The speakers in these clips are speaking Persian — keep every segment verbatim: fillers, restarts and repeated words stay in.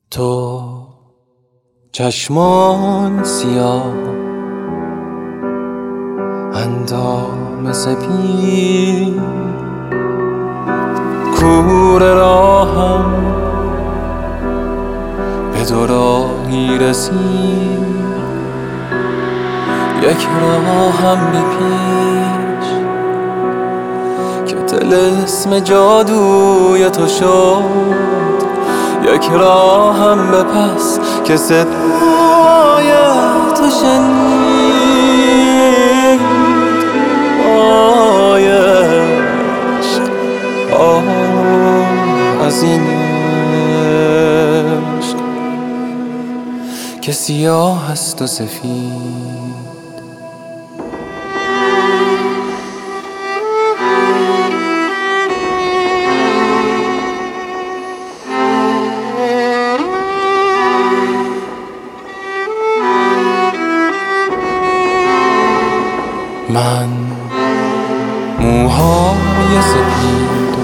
تو چشمان سیاه، اندام سپید، کوره راهم به دو راهی رسید، یک راهم بی پیش که طلسم جادوی تو شد، یک راهم به پس که صدای تو شنید. آی عشق، آه از این عشق که سیاه است و سفید. من موهای سپید و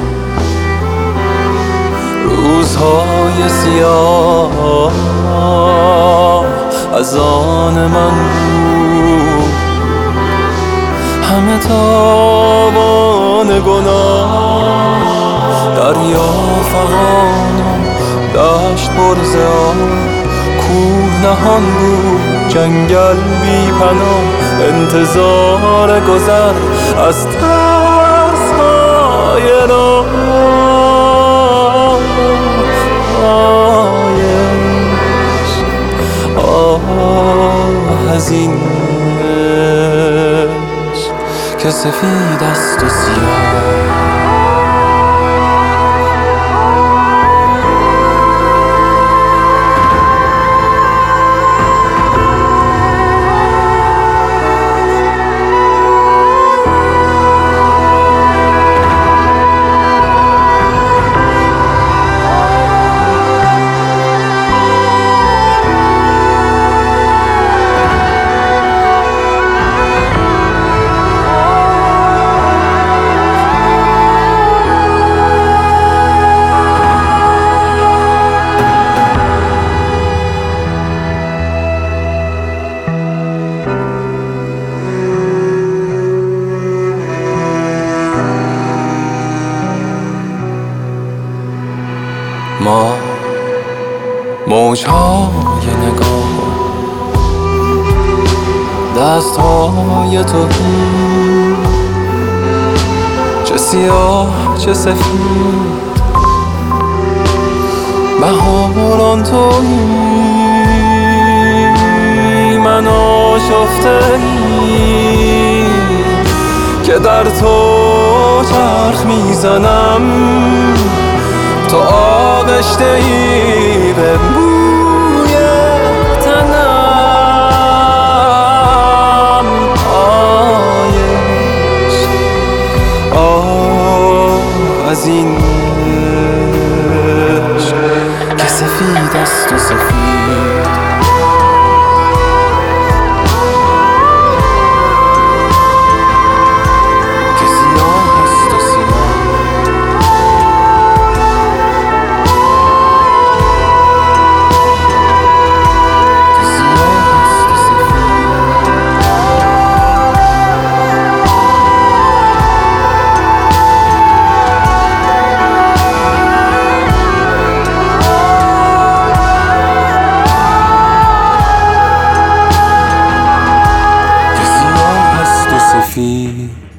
روزهای سیاه از آن من بود، همه تاوان گناه، دریا فغان و دشت پر ز آب، کوه نهان بود، جنگل بی پناه، انتظار گذر از ترس‌های راه. آی عشق، آه از این عشق که سفید است و سیاه. ما موجهای نگاه، دستهای تویی، چه سیاه چه سفید، بهاران تویی، من آشفته‌ای که در تو چرخ میزنم، تو آغشته‌ای به بوی تنم. آی عشق، آه از این عشق که سفید است و سفید. Feel